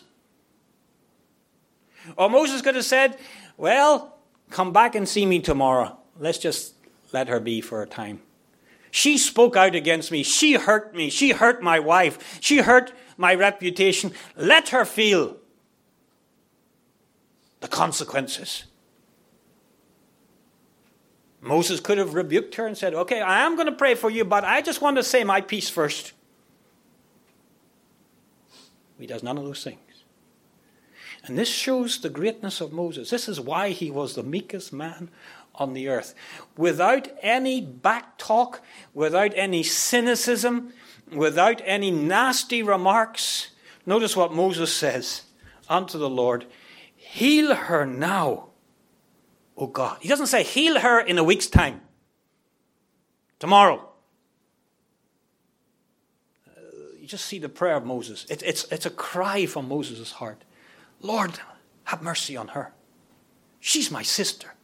Or Moses could have said, well, come back and see me tomorrow. Let's just let her be for a time. She spoke out against me. She hurt me. She hurt my wife. She hurt my reputation. Let her feel the consequences. Moses could have rebuked her and said, okay, I am going to pray for you, but I just want to say my piece first. He does none of those things. And this shows the greatness of Moses. This is why he was the meekest man on the earth. Without any back talk, without any cynicism, without any nasty remarks. Notice what Moses says unto the Lord. Heal her now, O God. He doesn't say heal her in a week's time. Tomorrow. Uh, you just see the prayer of Moses. It, it's, it's a cry from Moses' heart. Lord, have mercy on her. She's my sister.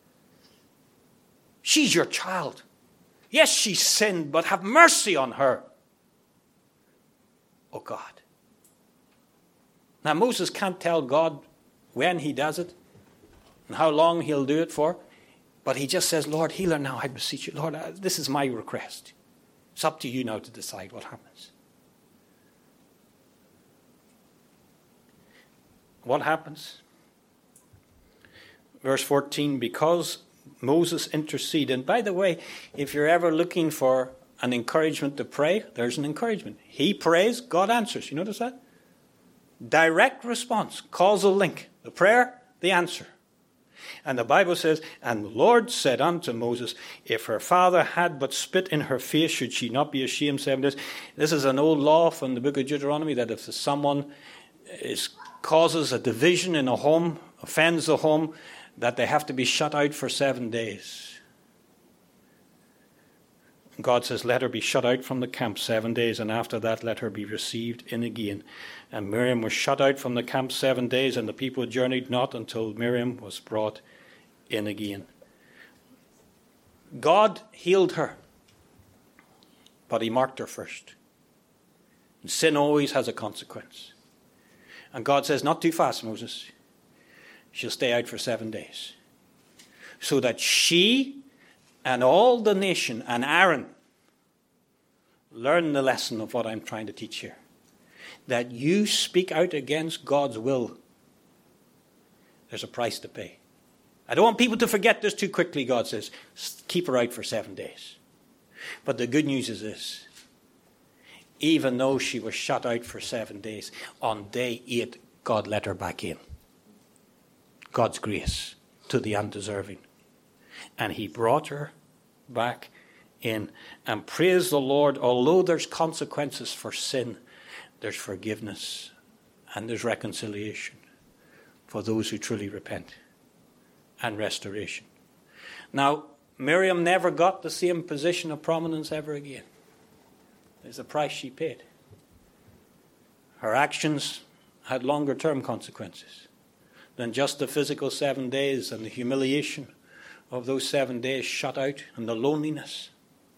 She's your child. Yes, she sinned, but have mercy on her. Oh God. Now Moses can't tell God when he does it and how long he'll do it for, but he just says, Lord, heal her now, I beseech you. Lord, this is my request. It's up to you now to decide what happens. What happens? Verse fourteen, because Moses interceded. And by the way, if you're ever looking for an encouragement to pray, there's an encouragement. He prays, God answers. You notice that? Direct response, causal link. The prayer, the answer. And the Bible says, and the Lord said unto Moses, if her father had but spit in her face, should she not be ashamed seven days? This is an old law from the book of Deuteronomy, that if someone is, causes a division in a home, offends the home, that they have to be shut out for seven days. God says, let her be shut out from the camp seven days, and after that let her be received in again. And Miriam was shut out from the camp seven days, and the people journeyed not until Miriam was brought in again. God healed her, but he marked her first. And sin always has a consequence. And God says, not too fast, Moses. She'll stay out for seven days. So that she and all the nation and Aaron learn the lesson of what I'm trying to teach here. That you speak out against God's will, there's a price to pay. I don't want people to forget this too quickly, God says. Keep her out for seven days. But the good news is this. Even though she was shut out for seven days, on day eight, God let her back in. God's grace to the undeserving. And he brought her back in. And praise the Lord, although there's consequences for sin, there's forgiveness and there's reconciliation for those who truly repent, and restoration. Now, Miriam never got the same position of prominence ever again. There's a price she paid. Her actions had longer term consequences than just the physical seven days and the humiliation of those seven days shut out and the loneliness.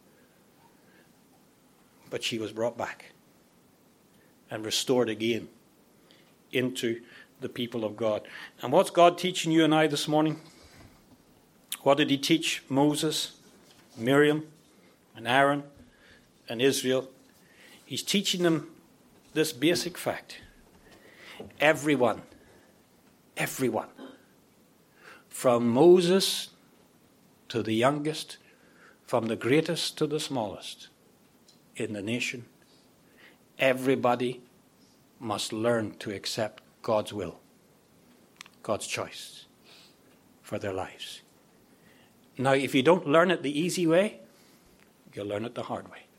But she was brought back and restored again into the people of God. And what's God teaching you and I this morning? What did he teach Moses, Miriam, and Aaron, and Israel? He's teaching them this basic fact. Everyone, everyone, from Moses to the youngest, from the greatest to the smallest in the nation, everybody must learn to accept God's will, God's choice for their lives. Now, if you don't learn it the easy way, you'll learn it the hard way.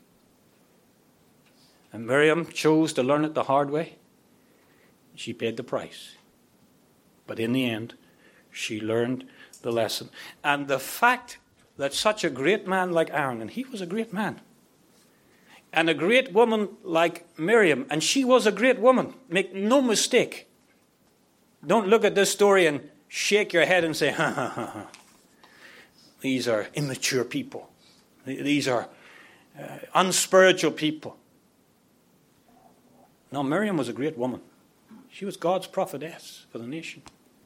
And Miriam chose to learn it the hard way. She paid the price. But in the end, she learned the lesson. And the fact that such a great man like Aaron, and he was a great man, and a great woman like Miriam, and she was a great woman, make no mistake. Don't look at this story and shake your head and say, ha, ha, ha, ha. These are immature people. These are uh, unspiritual people. No, Miriam was a great woman. She was God's prophetess for the nation.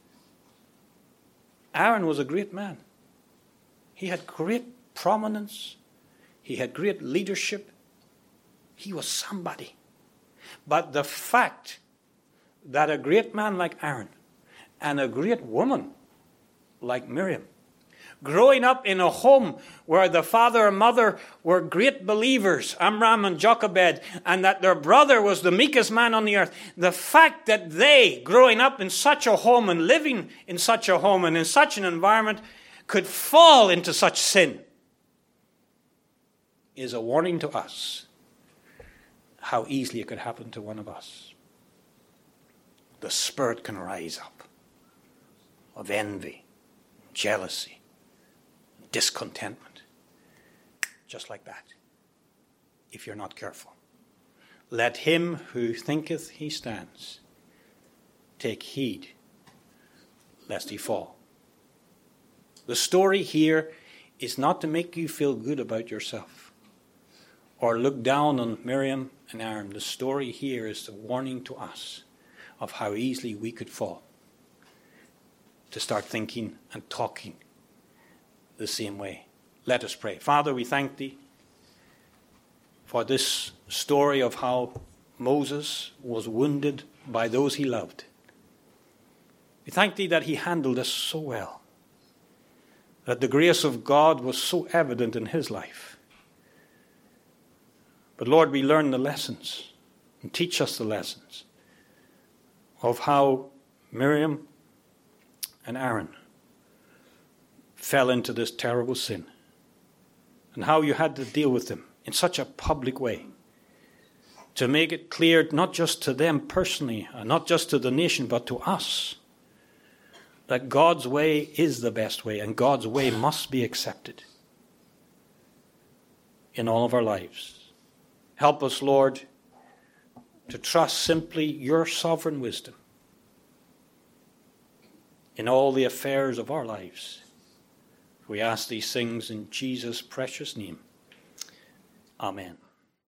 Aaron was a great man. He had great prominence. He had great leadership. He was somebody. But the fact that a great man like Aaron and a great woman like Miriam, growing up in a home where the father and mother were great believers, Amram and Jochebed, and that their brother was the meekest man on the earth, the fact that they, growing up in such a home and living in such a home and in such an environment, could fall into such sin is a warning to us how easily it could happen to one of us. The spirit can rise up of envy, jealousy, discontentment, just like that, if you're not careful. Let him who thinketh he stands take heed lest he fall. The story here is not to make you feel good about yourself or look down on Miriam and Aaron. The story here is a warning to us of how easily we could fall to start thinking and talking the same way. Let us pray. Father, we thank thee for this story of how Moses was wounded by those he loved. We thank thee that he handled us so well, that the grace of God was so evident in his life. But Lord, we learn the lessons and teach us the lessons of how Miriam and Aaron fell into this terrible sin, and how you had to deal with them in such a public way to make it clear not just to them personally, and not just to the nation, but to us, that God's way is the best way, and God's way must be accepted in all of our lives. Help us, Lord, to trust simply your sovereign wisdom in all the affairs of our lives. We ask these things in Jesus' precious name. Amen.